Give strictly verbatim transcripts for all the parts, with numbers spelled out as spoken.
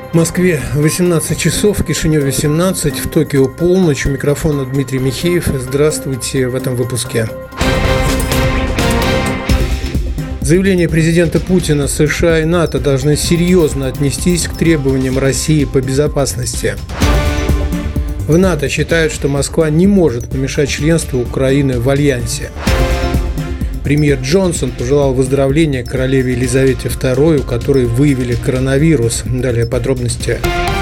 В Москве восемнадцать часов, в Кишиневе семнадцать, в Токио полночь. У микрофона Дмитрий Михеев. Здравствуйте в этом выпуске. Заявление президента Путина: США и НАТО должны серьезно отнестись к требованиям России по безопасности. В НАТО считают, что Москва не может помешать членству Украины в Альянсе. Премьер Джонсон пожелал выздоровления королеве Елизавете второй, у которой выявили коронавирус. Далее подробности.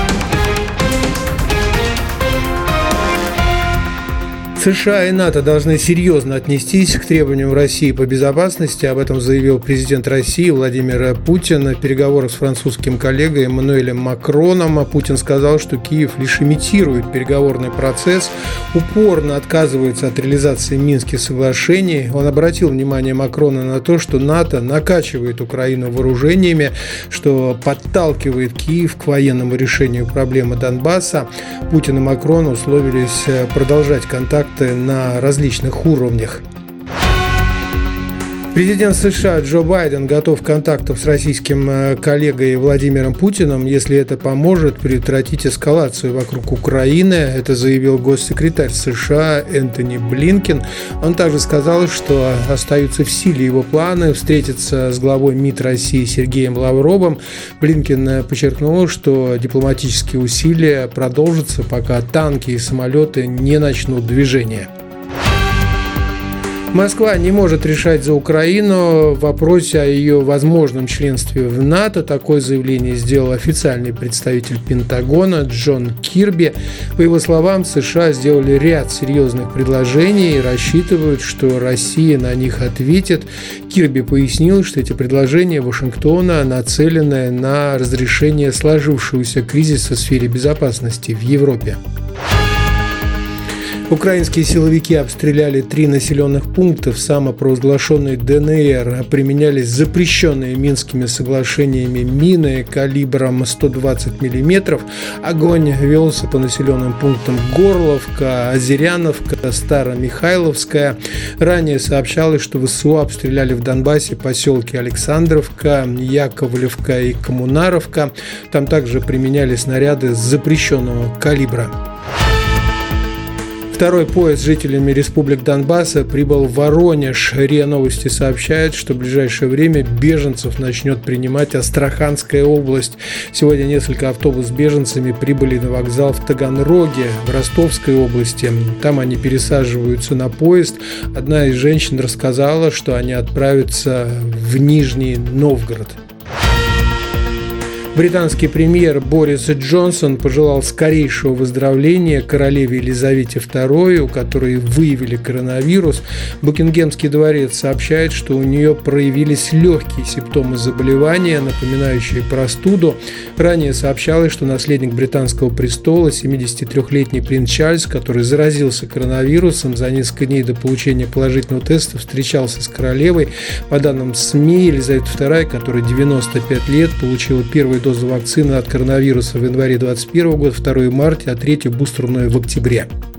США и НАТО должны серьезно отнестись к требованиям России по безопасности. Об этом заявил президент России Владимир Путин на переговорах с французским коллегой Эммануэлем Макроном. Путин сказал, что Киев лишь имитирует переговорный процесс, упорно отказывается от реализации Минских соглашений. Он обратил внимание Макрона на то, что НАТО накачивает Украину вооружениями, что подталкивает Киев к военному решению проблемы Донбасса. Путин и Макрон условились продолжать контакт на различных уровнях. Президент США Джо Байден готов к контактам с российским коллегой Владимиром Путиным, если это поможет предотвратить эскалацию вокруг Украины. Это заявил госсекретарь США Энтони Блинкен. Он также сказал, что остаются в силе его планы встретиться с главой МИД России Сергеем Лавровым. Блинкен подчеркнул, что дипломатические усилия продолжатся, пока танки и самолеты не начнут движение. Москва не может решать за Украину в вопросе о ее возможном членстве в НАТО. Такое заявление сделал официальный представитель Пентагона Джон Кирби. По его словам, США сделали ряд серьезных предложений и рассчитывают, что Россия на них ответит. Кирби пояснил, что эти предложения Вашингтона нацелены на разрешение сложившегося кризиса в сфере безопасности в Европе. Украинские силовики обстреляли три населенных пункта в самопровозглашенной ДНР. Применялись запрещенные Минскими соглашениями мины калибром сто двадцать миллиметров. Огонь велся по населенным пунктам Горловка, Озеряновка, Старомихайловская. Ранее сообщалось, что ВСУ обстреляли в Донбассе поселки Александровка, Яковлевка и Коммунаровка. Там также применяли снаряды запрещенного калибра. Второй поезд с жителями республик Донбасса прибыл в Воронеж. РИА Новости сообщает, что в ближайшее время беженцев начнет принимать Астраханская область. Сегодня несколько автобусов с беженцами прибыли на вокзал в Таганроге, в Ростовской области. Там они пересаживаются на поезд. Одна из женщин рассказала, что они отправятся в Нижний Новгород. Британский премьер Борис Джонсон пожелал скорейшего выздоровления королеве Елизавете второй, у которой выявили коронавирус. Букингемский дворец сообщает, что у нее проявились легкие симптомы заболевания, напоминающие простуду. Ранее сообщалось, что наследник британского престола, семидесятитрёхлетний принц Чарльз, который заразился коронавирусом, за несколько дней до получения положительного теста встречался с королевой. По данным СМИ, Елизавета вторая, которой девяносто пять лет, получила первую дозу вакцины от коронавируса в январе двадцать первого года, вторую в марте, а третью бустерную в октябре.